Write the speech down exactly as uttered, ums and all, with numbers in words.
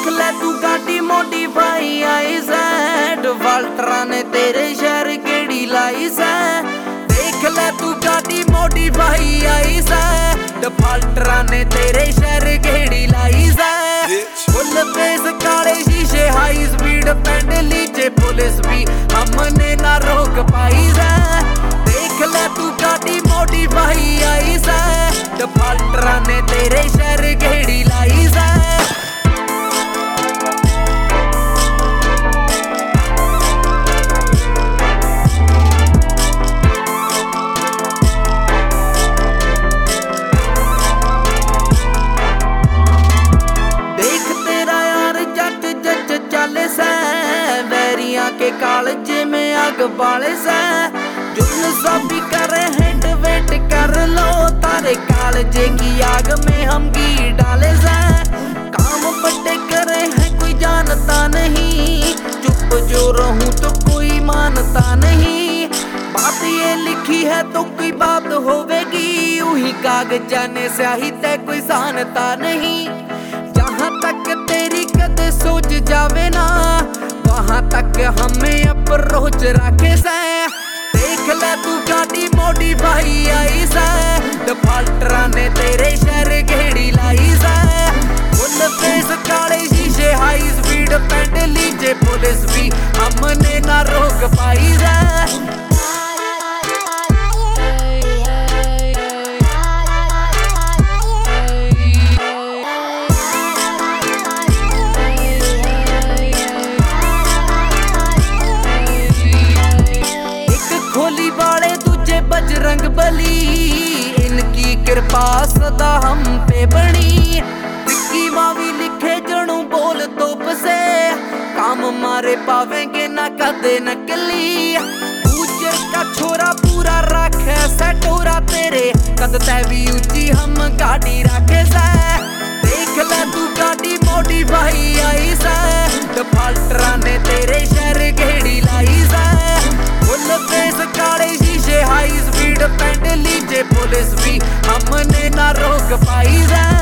देख ले तू गाड़ी मॉडिफाई आई से डिफाल्टरा ने तेरे शहर केड़ी लाई से। देख ले तू गाड़ी मॉडिफाई आई से डिफाल्टरा ने तेरे शहर केड़ी लाई से। फुल फेस काले शीशे हाई स्पीड पेंड लीचे पुलिस भी हमने ना रोक पाई से। देख ले तू गाड़ी मॉडिफाई आई से डिफाल्टरा ने तेरे शहर केड़ी लाई से। के कालजे में आग बाले से जुन सभी करे हेड वेट कर लो तारे कालजे की आग में हम घी डाले से। काम बड़े करे हैं कोई जानता नहीं, चुप जो रहूं तो कोई मानता नहीं। बात ये लिखी है तो कोई बात होवेगी, वही कागजा ने स्याही ते कोई जानता नहीं। जहां तक तेरी कद सोच जावे ना वहां तक हमें अप्रोच रखे से। देख ले तू गाड़ी मॉडिफाई आई से डिफाल्टरा ने तेरे शहर केड़ी लाई से। फुल फेस काले शीशे हाई स्पीड पेंड लीचे पुलिस भी हमने ना रोक पाई से। बजरंग बली इनकी कृपा सदा हम पे बनी। विक्की मावी लिखे जणू बोल तोप से काम मारे पावेंगे ना कदे नकली। ऊंचे का छोरा पूरा रखे सटोरा तेरे कद तैवी ऊंची हम गाड़ी रखे से। देख ले तू गाड़ी मॉडिफाई आई से डिफाल्टरा ने तेरे शहर केड़ी लाई से। फुल फेस काले शीशे हाई स्पीड पेंड लीचे पुलिस भी हमने ना रोक पाई से।